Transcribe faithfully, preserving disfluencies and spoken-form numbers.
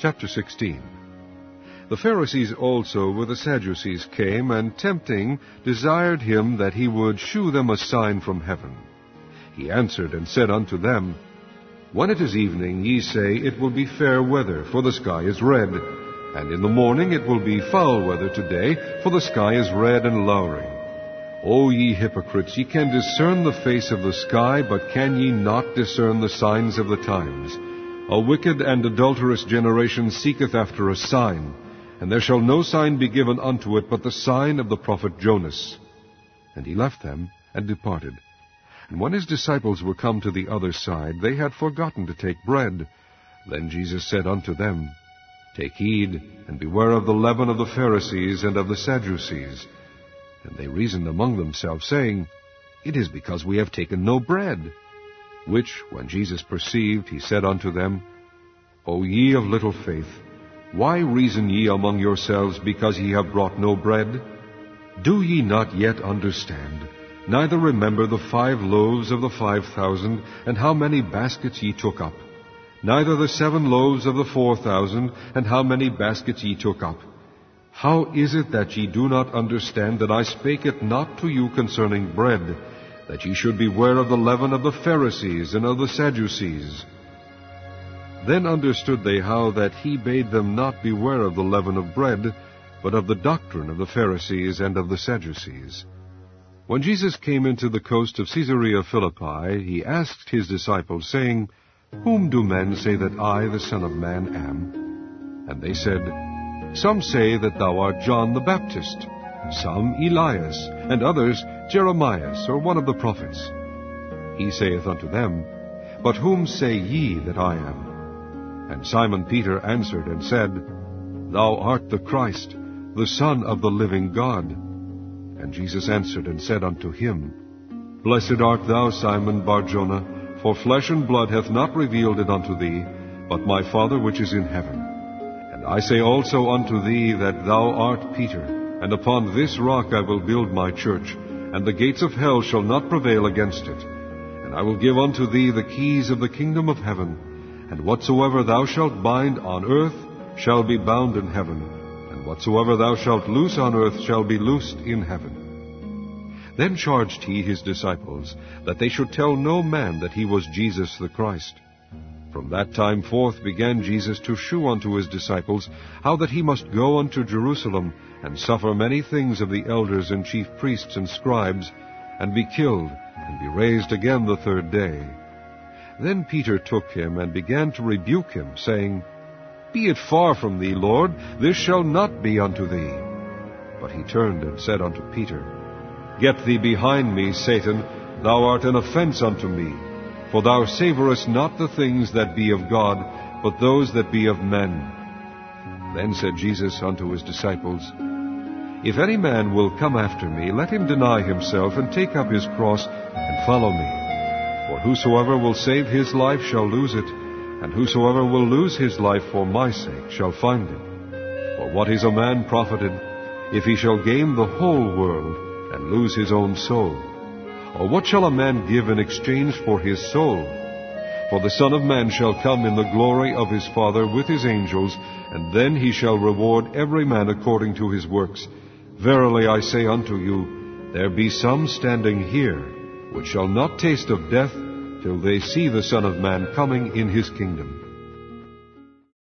Chapter sixteen. The Pharisees also with the Sadducees came, and tempting, desired him that he would shew them a sign from heaven. He answered and said unto them, When it is evening, ye say, It will be fair weather, for the sky is red. And in the morning it will be foul weather today, for the sky is red and lowering. O ye hypocrites, ye can discern the face of the sky, but can ye not discern the signs of the times? A wicked and adulterous generation seeketh after a sign, and there shall no sign be given unto it but the sign of the prophet Jonas. And he left them, and departed. And when his disciples were come to the other side, they had forgotten to take bread. Then Jesus said unto them, Take heed, and beware of the leaven of the Pharisees and of the Sadducees. And they reasoned among themselves, saying, It is because we have taken no bread. Which, when Jesus perceived, he said unto them, O ye of little faith, why reason ye among yourselves, because ye have brought no bread? Do ye not yet understand, neither remember the five loaves of the five thousand, and how many baskets ye took up? Neither the seven loaves of the four thousand, and how many baskets ye took up? How is it that ye do not understand that I spake it not to you concerning bread, that ye should beware of the leaven of the Pharisees and of the Sadducees? Then understood they how that he bade them not beware of the leaven of bread, but of the doctrine of the Pharisees and of the Sadducees. When Jesus came into the coast of Caesarea Philippi, he asked his disciples, saying, Whom do men say that I, the Son of Man, am? And they said, Some say that thou art John the Baptist, some Elias, and others Jeremias, or one of the prophets. He saith unto them, But whom say ye that I am? And Simon Peter answered and said, Thou art the Christ, the Son of the living God. And Jesus answered and said unto him, Blessed art thou, Simon Bar-Jonah, for flesh and blood hath not revealed it unto thee, but my Father which is in heaven. And I say also unto thee that thou art Peter, and upon this rock I will build my church, and the gates of hell shall not prevail against it. And I will give unto thee the keys of the kingdom of heaven. And whatsoever thou shalt bind on earth shall be bound in heaven, and whatsoever thou shalt loose on earth shall be loosed in heaven. Then charged he his disciples that they should tell no man that he was Jesus the Christ. From that time forth began Jesus to shew unto his disciples how that he must go unto Jerusalem, and suffer many things of the elders and chief priests and scribes, and be killed, and be raised again the third day. Then Peter took him, and began to rebuke him, saying, Be it far from thee, Lord, this shall not be unto thee. But he turned and said unto Peter, Get thee behind me, Satan, thou art an offense unto me, for thou savorest not the things that be of God, but those that be of men. Then said Jesus unto his disciples, If any man will come after me, let him deny himself, and take up his cross, and follow me. For whosoever will save his life shall lose it, and whosoever will lose his life for my sake shall find it. For what is a man profited, if he shall gain the whole world, and lose his own soul? Or what shall a man give in exchange for his soul? For the Son of Man shall come in the glory of his Father with his angels, and then he shall reward every man according to his works. Verily I say unto you, there be some standing here, which shall not taste of death, till they see the Son of Man coming in his kingdom.